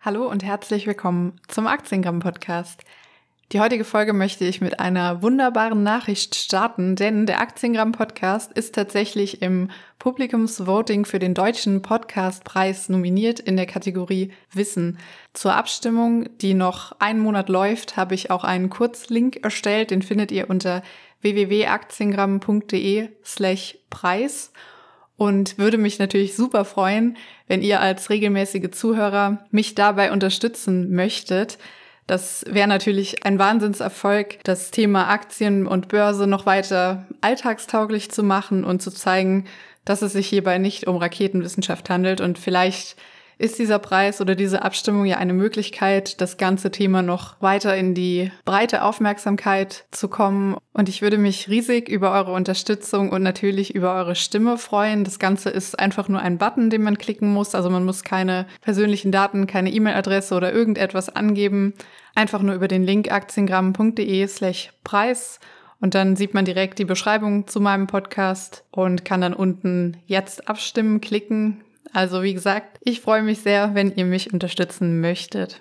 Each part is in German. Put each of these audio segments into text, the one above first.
Hallo und herzlich willkommen zum Aktiengramm-Podcast. Die heutige Folge möchte ich mit einer wunderbaren Nachricht starten, denn der Aktiengramm-Podcast ist tatsächlich im Publikumsvoting für den Deutschen Podcastpreis nominiert in der Kategorie Wissen. Zur Abstimmung, die noch einen Monat läuft, habe ich auch einen Kurzlink erstellt. Den findet ihr unter www.aktiengramm.de/Preis. Und würde mich natürlich super freuen, wenn ihr als regelmäßige Zuhörer mich dabei unterstützen möchtet. Das wäre natürlich ein Wahnsinnserfolg, das Thema Aktien und Börse noch weiter alltagstauglich zu machen und zu zeigen, dass es sich hierbei nicht um Raketenwissenschaft handelt. Und vielleicht ist dieser Preis oder diese Abstimmung ja eine Möglichkeit, das ganze Thema noch weiter in die breite Aufmerksamkeit zu kommen. Und ich würde mich riesig über eure Unterstützung und natürlich über eure Stimme freuen. Das Ganze ist einfach nur ein Button, den man klicken muss. Also man muss keine persönlichen Daten, keine E-Mail-Adresse oder irgendetwas angeben. Einfach nur über den Link aktiengramm.de/Preis. Und dann sieht man direkt die Beschreibung zu meinem Podcast und kann dann unten jetzt abstimmen klicken. Also wie gesagt, ich freue mich sehr, wenn ihr mich unterstützen möchtet.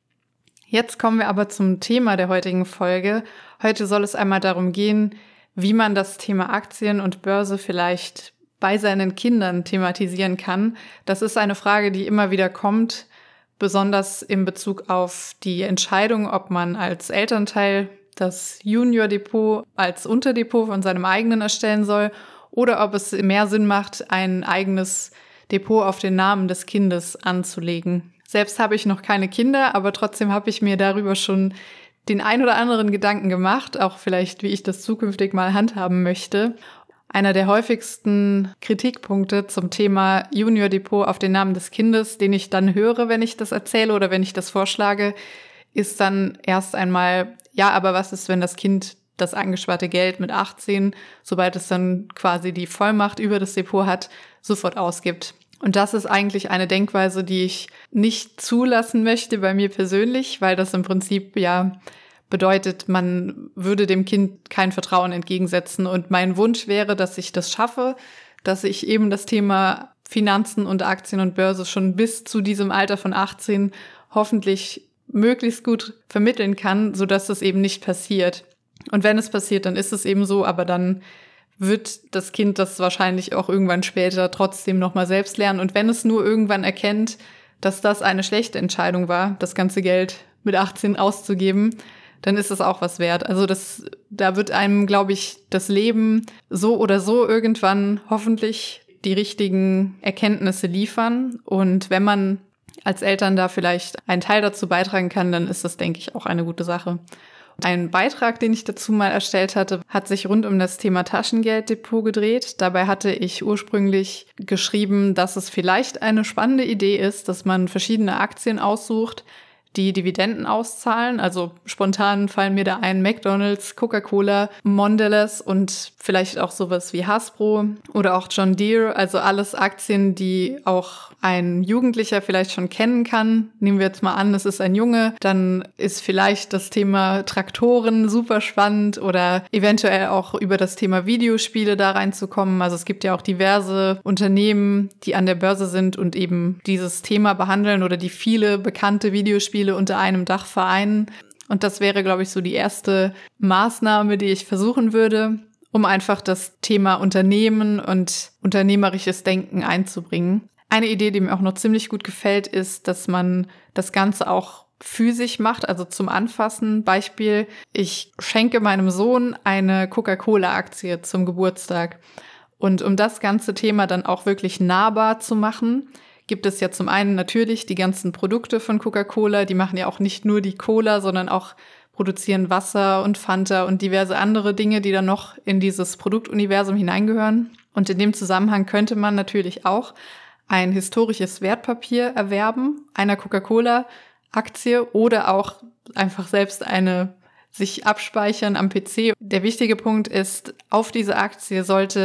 Jetzt kommen wir aber zum Thema der heutigen Folge. Heute soll es einmal darum gehen, wie man das Thema Aktien und Börse vielleicht bei seinen Kindern thematisieren kann. Das ist eine Frage, die immer wieder kommt, besonders in Bezug auf die Entscheidung, ob man als Elternteil das Junior-Depot als Unterdepot von seinem eigenen erstellen soll oder ob es mehr Sinn macht, ein eigenes Depot auf den Namen des Kindes anzulegen. Selbst habe ich noch keine Kinder, aber trotzdem habe ich mir darüber schon den ein oder anderen Gedanken gemacht, auch vielleicht, wie ich das zukünftig mal handhaben möchte. Einer der häufigsten Kritikpunkte zum Thema Junior Depot auf den Namen des Kindes, den ich dann höre, wenn ich das erzähle oder wenn ich das vorschlage, ist dann erst einmal, ja, aber was ist, wenn das Kind das angesparte Geld mit 18, sobald es dann quasi die Vollmacht über das Depot hat, sofort ausgibt. Und das ist eigentlich eine Denkweise, die ich nicht zulassen möchte bei mir persönlich, weil das im Prinzip ja bedeutet, man würde dem Kind kein Vertrauen entgegensetzen. Und mein Wunsch wäre, dass ich das schaffe, dass ich eben das Thema Finanzen und Aktien und Börse schon bis zu diesem Alter von 18 hoffentlich möglichst gut vermitteln kann, sodass es eben nicht passiert. Und wenn es passiert, dann ist es eben so, aber dann wird das Kind das wahrscheinlich auch irgendwann später trotzdem nochmal selbst lernen. Und wenn es nur irgendwann erkennt, dass das eine schlechte Entscheidung war, das ganze Geld mit 18 auszugeben, dann ist es auch was wert. Also da wird einem, glaube ich, das Leben so oder so irgendwann hoffentlich die richtigen Erkenntnisse liefern. Und wenn man als Eltern da vielleicht einen Teil dazu beitragen kann, dann ist das, denke ich, auch eine gute Sache. Ein Beitrag, den ich dazu mal erstellt hatte, hat sich rund um das Thema Taschengelddepot gedreht. Dabei hatte ich ursprünglich geschrieben, dass es vielleicht eine spannende Idee ist, dass man verschiedene Aktien aussucht, die Dividenden auszahlen. Also spontan fallen mir da ein McDonald's, Coca-Cola, Mondelez und vielleicht auch sowas wie Hasbro oder auch John Deere. Also alles Aktien, die auch ein Jugendlicher vielleicht schon kennen kann. Nehmen wir jetzt mal an, es ist ein Junge, dann ist vielleicht das Thema Traktoren super spannend oder eventuell auch über das Thema Videospiele da reinzukommen. Also es gibt ja auch diverse Unternehmen, die an der Börse sind und eben dieses Thema behandeln oder die viele bekannte Videospiele unter einem Dach vereinen. Und das wäre, glaube ich, so die erste Maßnahme, die ich versuchen würde, um einfach das Thema Unternehmen und unternehmerisches Denken einzubringen. Eine Idee, die mir auch noch ziemlich gut gefällt, ist, dass man das Ganze auch physisch macht, also zum Anfassen. Beispiel, ich schenke meinem Sohn eine Coca-Cola-Aktie zum Geburtstag. Und um das ganze Thema dann auch wirklich nahbar zu machen, gibt es ja zum einen natürlich die ganzen Produkte von Coca-Cola. Die machen ja auch nicht nur die Cola, sondern auch produzieren Wasser und Fanta und diverse andere Dinge, die dann noch in dieses Produktuniversum hineingehören. Und in dem Zusammenhang könnte man natürlich auch ein historisches Wertpapier erwerben, einer Coca-Cola-Aktie oder auch einfach selbst eine sich abspeichern am PC. Der wichtige Punkt ist, auf diese Aktie sollte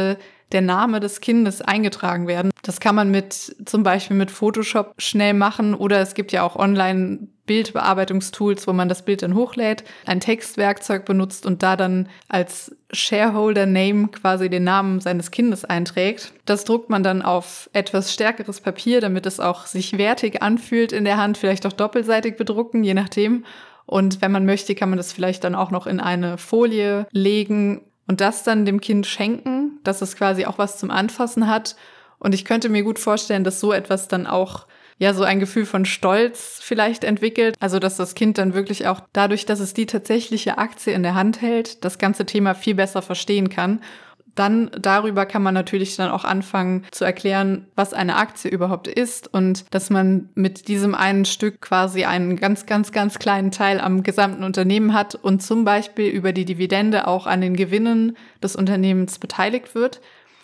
der Name des Kindes eingetragen werden. Das kann man zum Beispiel mit Photoshop schnell machen oder es gibt ja auch online Bildbearbeitungstools, wo man das Bild dann hochlädt, ein Textwerkzeug benutzt und da dann als Shareholder Name quasi den Namen seines Kindes einträgt. Das druckt man dann auf etwas stärkeres Papier, damit es auch sich wertig anfühlt in der Hand, vielleicht auch doppelseitig bedrucken, je nachdem. Und wenn man möchte, kann man das vielleicht dann auch noch in eine Folie legen und das dann dem Kind schenken, dass es quasi auch was zum Anfassen hat. Und ich könnte mir gut vorstellen, dass so etwas dann auch so ein Gefühl von Stolz vielleicht entwickelt. Also dass das Kind dann wirklich auch dadurch, dass es die tatsächliche Aktie in der Hand hält, das ganze Thema viel besser verstehen kann. Dann darüber kann man natürlich dann auch anfangen zu erklären, was eine Aktie überhaupt ist und dass man mit diesem einen Stück quasi einen ganz, ganz, ganz kleinen Teil am gesamten Unternehmen hat und zum Beispiel über die Dividende auch an den Gewinnen des Unternehmens beteiligt wird.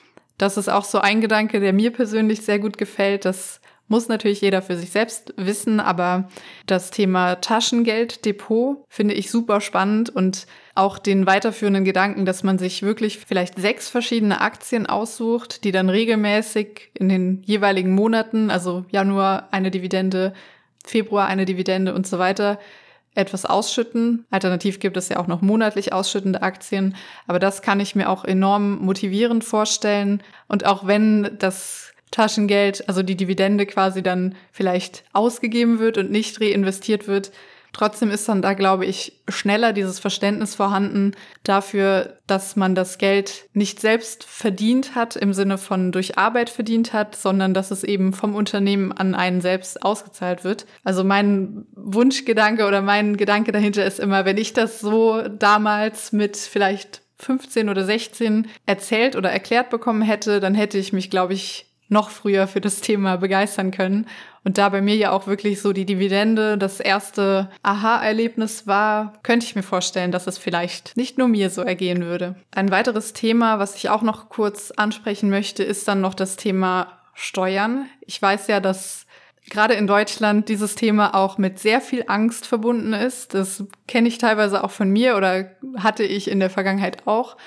Das ist auch so ein Gedanke, der mir persönlich sehr gut gefällt. Das muss natürlich jeder für sich selbst wissen, aber das Thema Taschengelddepot finde ich super spannend und auch den weiterführenden Gedanken, dass man sich wirklich vielleicht 6 verschiedene Aktien aussucht, die dann regelmäßig in den jeweiligen Monaten, also Januar eine Dividende, Februar eine Dividende und so weiter, etwas ausschütten. Alternativ gibt es ja auch noch monatlich ausschüttende Aktien, aber das kann ich mir auch enorm motivierend vorstellen. Und auch wenn das Taschengeld, also die Dividende quasi dann vielleicht ausgegeben wird und nicht reinvestiert wird, trotzdem ist dann da, glaube ich, schneller dieses Verständnis vorhanden dafür, dass man das Geld nicht selbst verdient hat, im Sinne von durch Arbeit verdient hat, sondern dass es eben vom Unternehmen an einen selbst ausgezahlt wird. Also mein Wunschgedanke oder mein Gedanke dahinter ist immer, wenn ich das so damals mit vielleicht 15 oder 16 erzählt oder erklärt bekommen hätte, dann hätte ich mich, glaube ich, noch früher für das Thema begeistern können. Und da bei mir ja auch wirklich so die Dividende das erste Aha-Erlebnis war, könnte ich mir vorstellen, dass es vielleicht nicht nur mir so ergehen würde. Ein weiteres Thema, was ich auch noch kurz ansprechen möchte, ist dann noch das Thema Steuern. Ich weiß ja, dass gerade in Deutschland dieses Thema auch mit sehr viel Angst verbunden ist. Das kenne ich teilweise auch von mir oder hatte ich in der Vergangenheit auch.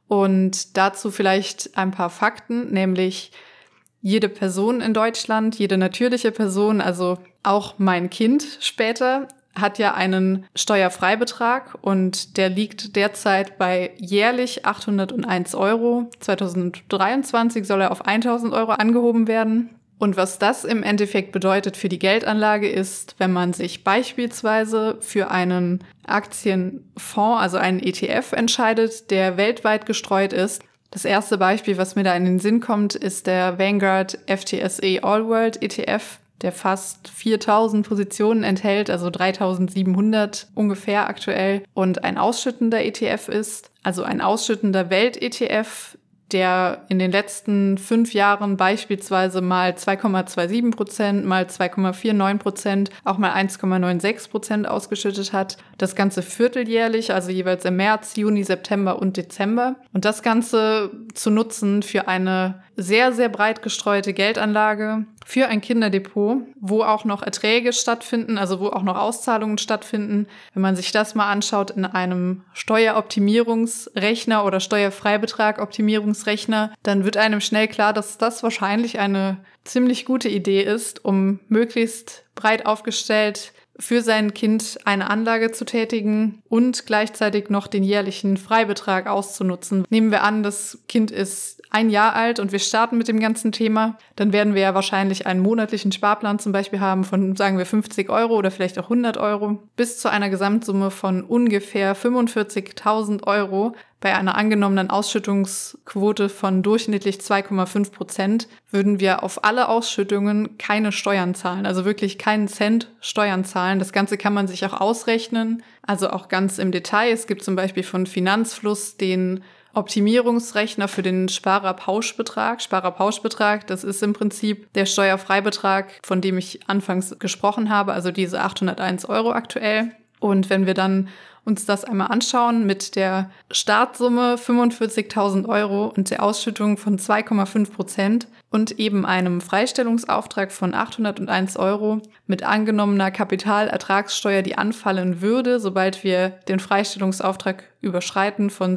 Und dazu vielleicht ein paar Fakten, nämlich jede Person in Deutschland, jede natürliche Person, also auch mein Kind später, hat ja einen Steuerfreibetrag und der liegt derzeit bei jährlich 801 Euro. 2023 soll er auf 1.000 Euro angehoben werden. Und was das im Endeffekt bedeutet für die Geldanlage ist, wenn man sich beispielsweise für einen Aktienfonds, also einen ETF entscheidet, der weltweit gestreut ist. Das erste Beispiel, was mir da in den Sinn kommt, ist der Vanguard FTSE All World ETF, der fast 4.000 Positionen enthält, also 3.700 ungefähr aktuell, und ein ausschüttender ETF ist, also ein ausschüttender Welt-ETF, der in den letzten 5 Jahren beispielsweise mal 2,27%, mal 2,49%, auch mal 1,96% ausgeschüttet hat. Das Ganze vierteljährlich, also jeweils im März, Juni, September und Dezember. Und das Ganze zu nutzen für eine sehr, sehr breit gestreute Geldanlage, für ein Kinderdepot, wo auch noch Erträge stattfinden, also wo auch noch Auszahlungen stattfinden. Wenn man sich das mal anschaut in einem Steueroptimierungsrechner oder Steuerfreibetrag-Optimierungsrechner, dann wird einem schnell klar, dass das wahrscheinlich eine ziemlich gute Idee ist, um möglichst breit aufgestellt für sein Kind eine Anlage zu tätigen und gleichzeitig noch den jährlichen Freibetrag auszunutzen. Nehmen wir an, das Kind ist 1 Jahr alt und wir starten mit dem ganzen Thema, dann werden wir ja wahrscheinlich einen monatlichen Sparplan zum Beispiel haben von, sagen wir, 50 Euro oder vielleicht auch 100 Euro bis zu einer Gesamtsumme von ungefähr 45.000 Euro. Bei einer angenommenen Ausschüttungsquote von durchschnittlich 2,5% würden wir auf alle Ausschüttungen keine Steuern zahlen, also wirklich keinen Cent Steuern zahlen. Das Ganze kann man sich auch ausrechnen, also auch ganz im Detail. Es gibt zum Beispiel von Finanzfluss den Optimierungsrechner für den Sparerpauschbetrag. Sparerpauschbetrag, das ist im Prinzip der Steuerfreibetrag, von dem ich anfangs gesprochen habe, also diese 801 Euro aktuell. Und wenn wir dann uns das einmal anschauen mit der Startsumme 45.000 Euro und der Ausschüttung von 2,5%, und eben einem Freistellungsauftrag von 801 € mit angenommener Kapitalertragssteuer, die anfallen würde, sobald wir den Freistellungsauftrag überschreiten von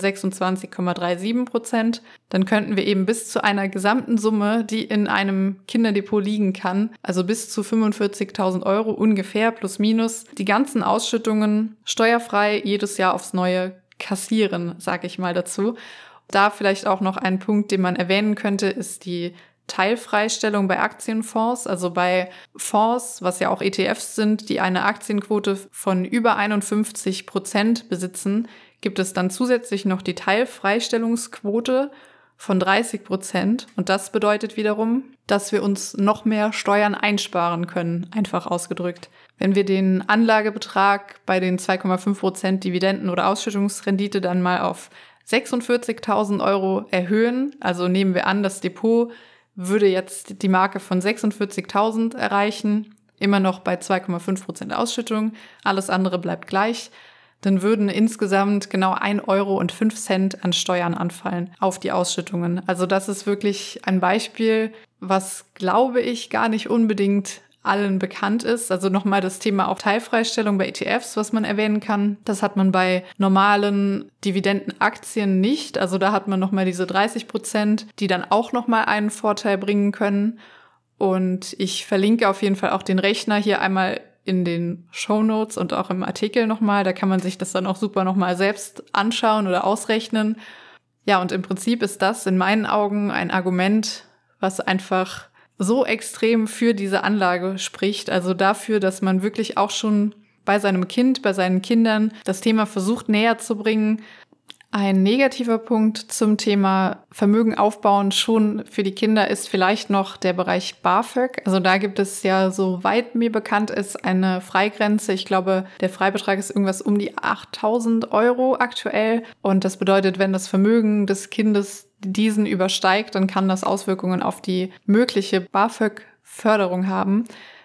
26,37%, dann könnten wir eben bis zu einer gesamten Summe, die in einem Kinderdepot liegen kann, also bis zu 45.000 € ungefähr plus minus, die ganzen Ausschüttungen steuerfrei jedes Jahr aufs Neue kassieren, sage ich mal dazu. Da vielleicht auch noch ein Punkt, den man erwähnen könnte, ist die Teilfreistellung bei Aktienfonds, also bei Fonds, was ja auch ETFs sind, die eine Aktienquote von über 51% besitzen, gibt es dann zusätzlich noch die Teilfreistellungsquote von 30%. Und das bedeutet wiederum, dass wir uns noch mehr Steuern einsparen können, einfach ausgedrückt. Wenn wir den Anlagebetrag bei den 2,5% Dividenden- oder Ausschüttungsrendite dann mal auf 46.000 € erhöhen, also nehmen wir an, das Depot würde jetzt die Marke von 46.000 erreichen, immer noch bei 2,5% Ausschüttung, alles andere bleibt gleich, dann würden insgesamt genau 1,05 € an Steuern anfallen auf die Ausschüttungen. Also das ist wirklich ein Beispiel, was, glaube ich, gar nicht unbedingt allen bekannt ist. Also nochmal das Thema auch Teilfreistellung bei ETFs, was man erwähnen kann. Das hat man bei normalen Dividendenaktien nicht. Also da hat man nochmal diese 30%, die dann auch nochmal einen Vorteil bringen können. Und ich verlinke auf jeden Fall auch den Rechner hier einmal in den Shownotes und auch im Artikel nochmal. Da kann man sich das dann auch super nochmal selbst anschauen oder ausrechnen. Ja, und im Prinzip ist das in meinen Augen ein Argument, was einfach so extrem für diese Anlage spricht. Also dafür, dass man wirklich auch schon bei seinem Kind, bei seinen Kindern das Thema versucht näher zu bringen. Ein negativer Punkt zum Thema Vermögen aufbauen schon für die Kinder ist vielleicht noch der Bereich BAföG. Also da gibt es ja, soweit mir bekannt ist, eine Freigrenze. Ich glaube, der Freibetrag ist irgendwas um die 8.000 € aktuell. Und das bedeutet, wenn das Vermögen des Kindes diesen übersteigt, dann kann das Auswirkungen auf die mögliche BAföG-Förderung haben.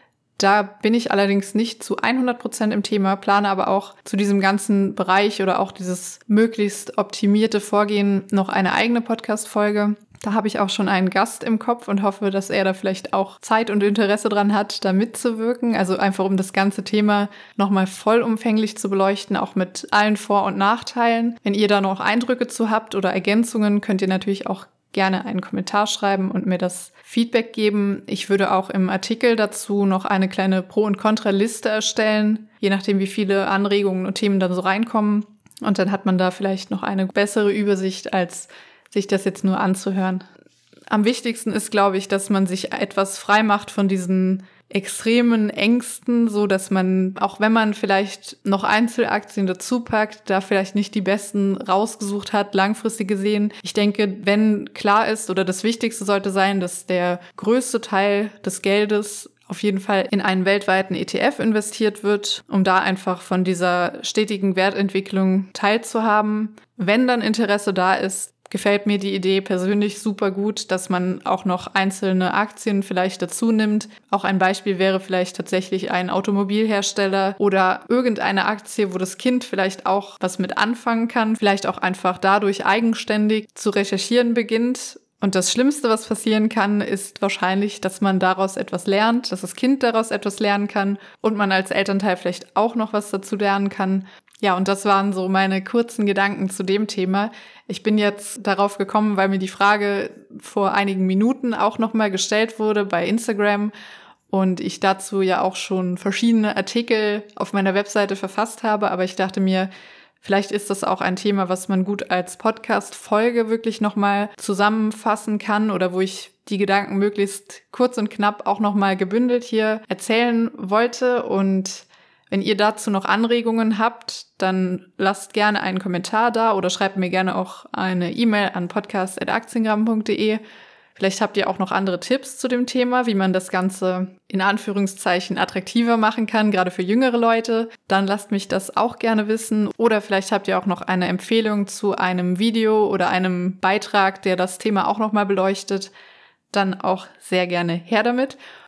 Da bin ich allerdings nicht zu 100% im Thema, plane aber auch zu diesem ganzen Bereich oder auch dieses möglichst optimierte Vorgehen noch eine eigene Podcast-Folge. Da habe ich auch schon einen Gast im Kopf und hoffe, dass er da vielleicht auch Zeit und Interesse dran hat, da mitzuwirken. Also einfach, um das ganze Thema nochmal vollumfänglich zu beleuchten, auch mit allen Vor- und Nachteilen. Wenn ihr da noch Eindrücke zu habt oder Ergänzungen, könnt ihr natürlich auch gerne einen Kommentar schreiben und mir das Feedback geben. Ich würde auch im Artikel dazu noch eine kleine Pro- und Kontraliste erstellen, je nachdem, wie viele Anregungen und Themen dann so reinkommen. Und dann hat man da vielleicht noch eine bessere Übersicht, als sich das jetzt nur anzuhören. Am wichtigsten ist, glaube ich, dass man sich etwas frei macht von diesen extremen Ängsten, so dass man, auch wenn man vielleicht noch Einzelaktien dazu packt, da vielleicht nicht die besten rausgesucht hat, langfristig gesehen. Ich denke, wenn klar ist, oder das Wichtigste sollte sein, dass der größte Teil des Geldes auf jeden Fall in einen weltweiten ETF investiert wird, um da einfach von dieser stetigen Wertentwicklung teilzuhaben. Wenn dann Interesse da ist, gefällt mir die Idee persönlich super gut, dass man auch noch einzelne Aktien vielleicht dazu nimmt. Auch ein Beispiel wäre vielleicht tatsächlich ein Automobilhersteller oder irgendeine Aktie, wo das Kind vielleicht auch was mit anfangen kann, vielleicht auch einfach dadurch eigenständig zu recherchieren beginnt. Und das Schlimmste, was passieren kann, ist wahrscheinlich, dass man daraus etwas lernt, dass das Kind daraus etwas lernen kann und man als Elternteil vielleicht auch noch was dazu lernen kann. Ja, und das waren so meine kurzen Gedanken zu dem Thema. Ich bin jetzt darauf gekommen, weil mir die Frage vor einigen Minuten auch nochmal gestellt wurde bei Instagram und ich dazu ja auch schon verschiedene Artikel auf meiner Webseite verfasst habe. Aber ich dachte mir, vielleicht ist das auch ein Thema, was man gut als Podcast-Folge wirklich nochmal zusammenfassen kann oder wo ich die Gedanken möglichst kurz und knapp auch nochmal gebündelt hier erzählen wollte. Und wenn ihr dazu noch Anregungen habt, dann lasst gerne einen Kommentar da oder schreibt mir gerne auch eine E-Mail an podcast@aktiengramm.de. Vielleicht habt ihr auch noch andere Tipps zu dem Thema, wie man das Ganze in Anführungszeichen attraktiver machen kann, gerade für jüngere Leute. Dann lasst mich das auch gerne wissen. Oder vielleicht habt ihr auch noch eine Empfehlung zu einem Video oder einem Beitrag, der das Thema auch nochmal beleuchtet. Dann auch sehr gerne her damit.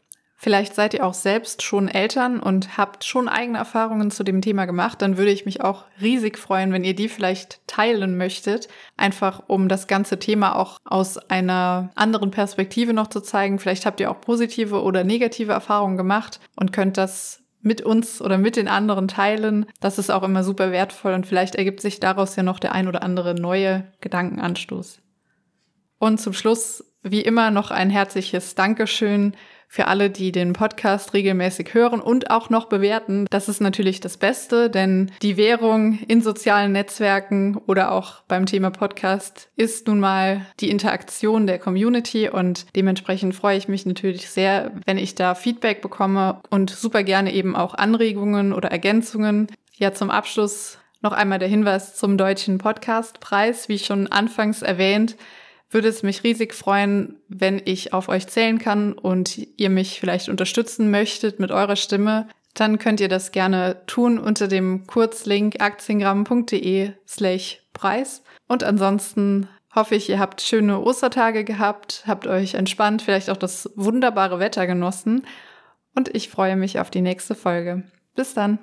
Vielleicht seid ihr auch selbst schon Eltern und habt schon eigene Erfahrungen zu dem Thema gemacht. Dann würde ich mich auch riesig freuen, wenn ihr die vielleicht teilen möchtet. Einfach um das ganze Thema auch aus einer anderen Perspektive noch zu zeigen. Vielleicht habt ihr auch positive oder negative Erfahrungen gemacht und könnt das mit uns oder mit den anderen teilen. Das ist auch immer super wertvoll und vielleicht ergibt sich daraus ja noch der ein oder andere neue Gedankenanstoß. Und zum Schluss, wie immer, noch ein herzliches Dankeschön für alle, die den Podcast regelmäßig hören und auch noch bewerten. Das ist natürlich das Beste, denn die Währung in sozialen Netzwerken oder auch beim Thema Podcast ist nun mal die Interaktion der Community und dementsprechend freue ich mich natürlich sehr, wenn ich da Feedback bekomme und super gerne eben auch Anregungen oder Ergänzungen. Ja, zum Abschluss noch einmal der Hinweis zum Deutschen Podcastpreis, wie schon anfangs erwähnt. Würde es mich riesig freuen, wenn ich auf euch zählen kann und ihr mich vielleicht unterstützen möchtet mit eurer Stimme. Dann könnt ihr das gerne tun unter dem Kurzlink aktiengramm.de/Preis. Und ansonsten hoffe ich, ihr habt schöne Ostertage gehabt, habt euch entspannt, vielleicht auch das wunderbare Wetter genossen. Und ich freue mich auf die nächste Folge. Bis dann!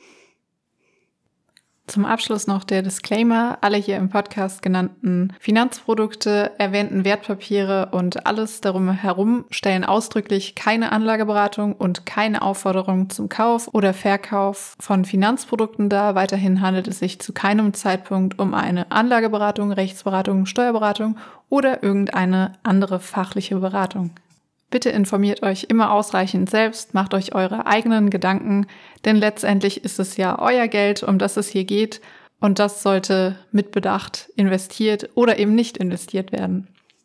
Zum Abschluss noch der Disclaimer. Alle hier im Podcast genannten Finanzprodukte, erwähnten Wertpapiere und alles darum herum stellen ausdrücklich keine Anlageberatung und keine Aufforderung zum Kauf oder Verkauf von Finanzprodukten dar. Weiterhin handelt es sich zu keinem Zeitpunkt um eine Anlageberatung, Rechtsberatung, Steuerberatung oder irgendeine andere fachliche Beratung. Bitte informiert euch immer ausreichend selbst, macht euch eure eigenen Gedanken, denn letztendlich ist es ja euer Geld, um das es hier geht und das sollte mit Bedacht investiert oder eben nicht investiert werden.